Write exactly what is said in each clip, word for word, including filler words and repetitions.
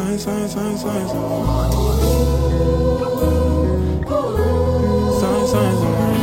Sign, sign, sign, sign, sign. Sign, sign, sign.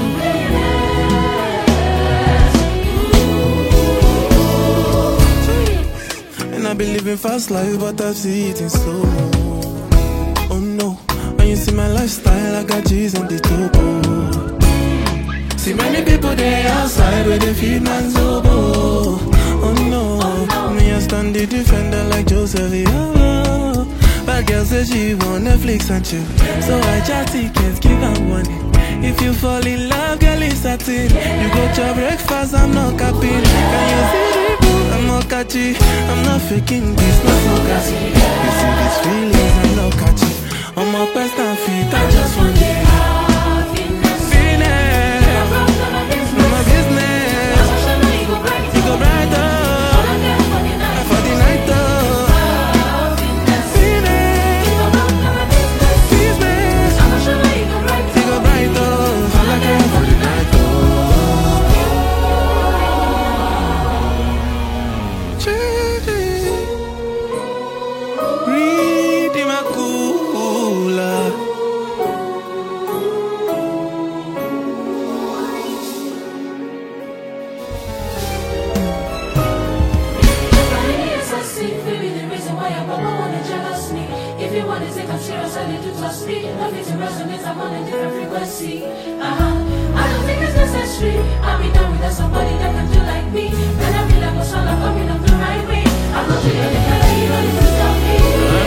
And I be living fast life, but I see it in slow. Oh no, when you see my lifestyle, I got G's on the topo. See many people there outside where they feed man's oboe. Oh no, me I stand the defender like Joseph, yeah. Bad girl says she want Netflix and chill, so I just tickets, give her money. If you fall in love, girl, it's satin. You go to breakfast, I'm not capping. Can you see the boo? I'm not catchy. I'm not faking this, not so catchy. You see these feelings, I'm not catchy. On my best and feet, I just want it. If you want to take I'm serious, I need to trust me. Love it to resonate, I'm on a different frequency. Uh-huh. I don't think it's necessary. I'll be done with somebody that can do like me. When I feel like a son, I'm coming up the right way. I'm not doing anything that you don't need to tell me.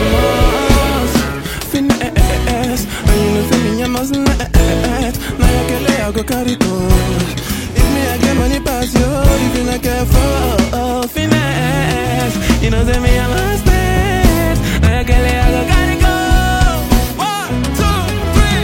Finesse, and you know feeling you must let. Now you can lay, I go carry go. If me I get money pass you, if you not careful, oh, finesse. You know say me I must stand. Now you can lay, I go carry go. One, two, three.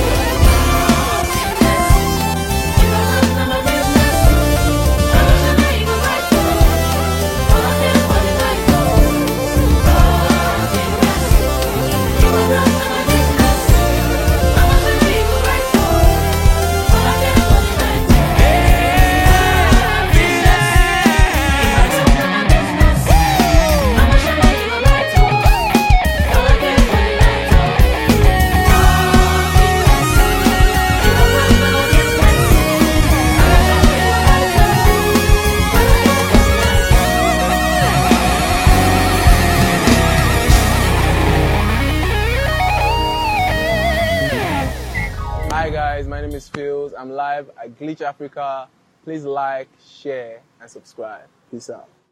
Hi guys, my name is Phils. I'm live at Glitch Africa. Please like, share, and subscribe. Peace out.